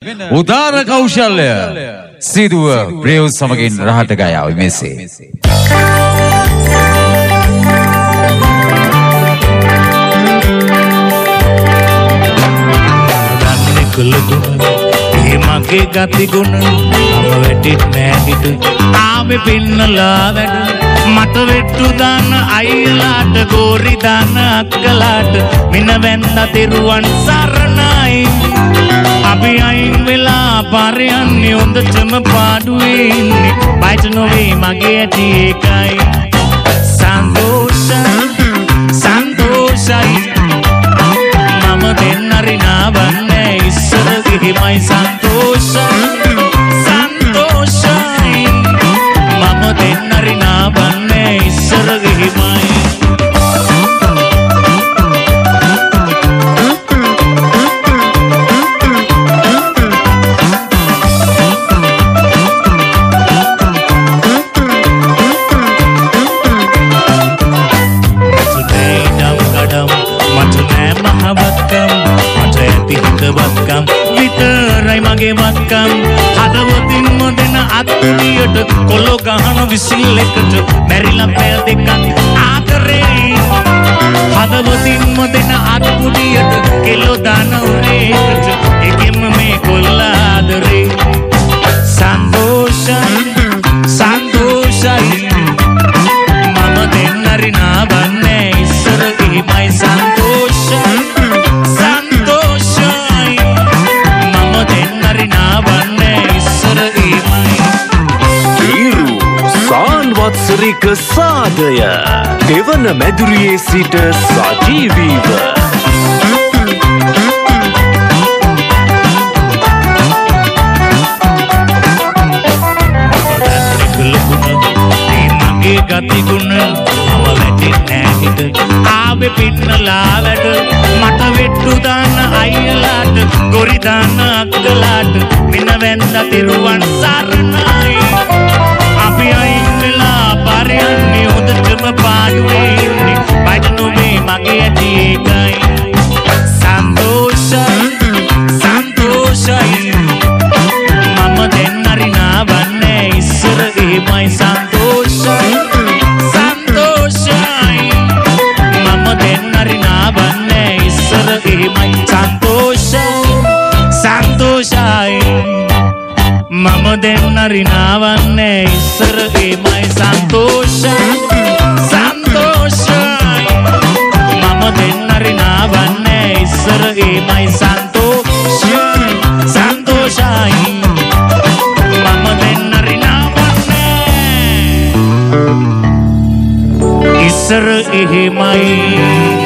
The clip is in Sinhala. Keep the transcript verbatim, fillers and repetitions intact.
උදාර කෞශල්‍ය සිදුව ප්‍රියව සමගින් රහට ගයාවි මෙසේ. මගේ ගති ගුණ මම වැටිත් නෑහිට ආවෙ පින්නලා වැඩ මට වෙට්ටු දාන්න අයියලාට ගෝරි දාන්න අක්කලාට මින වැන්ද තිරුවන් සරණයි අපි අයින් වෙලා පාරයන්නේ හොඳටම පාඩුවේ ඉන්නේ බයිට නොවේ මගේ ඇටි ඒකයි සන්තෝෂයි සන්තෝෂයි මම දෙන්නරි නාවන්නේ ඉස්සර ගිහිමයි සන්තෝෂයි සන්තෝෂයි මම දෙන්නරි නාවන්නේ ඉස්සර ගිහිමයි විතරයි මගේ වත්කම් හදවතින්ම දෙන අත්පුඩියට කොළො ගහන විසිල් එකට මැරිලා පැය දෙකක් ආදරේ හදවතින්ම දෙන අත්පුඩියට කෙළො දාන උරේකට එකෙම මේ කොල්ල ආදරේ සන්තෝෂයි සන්තෝෂයි මම දෙන්නරි නාවන්නේ ඉස්සර ගිහිමයි සන්තෝෂයි වත්සරික සාදය දෙවන මැදුරියේ සිට සජීවීව මගේ ගති ගුණ මම වැටිත් නෑහිට ආවෙ පින්නලා වැඩ මට වෙට්ටු දාන්න අයියලාට ගොරි දාන්න අක්කලාට මින වැන්ද තිරුවන් සරණයි අපි අයින් වෙලා පාරයන්නේ හොඳටම පාඩුවේ ඉන්නේ බයිට නොවේ මගේ ඇටි ඒකයි සන්තෝෂයි සන්තෝෂයි මම දෙන්නරි නාවන්නේ ඉස්සර ගිහිමයි සන්තෝෂයි සන්තෝෂයි මම දෙන්නරි නාවන්නේ ඉස්සර ගිහිමයි සන්තෝෂයි සන්තෝෂයි මම දෙන්නරි නාවන්නේ ඉස්සර ගිහිමයි සන්තෝෂයි සන්තෝෂයි මම දෙන්නරි නාවන්නේ ඉස්සර ගිහිමයි සන්තෝෂයි සන්තෝෂයි මම දෙන්නරි නාවන්නේ ඉස්සර ගිහිමයි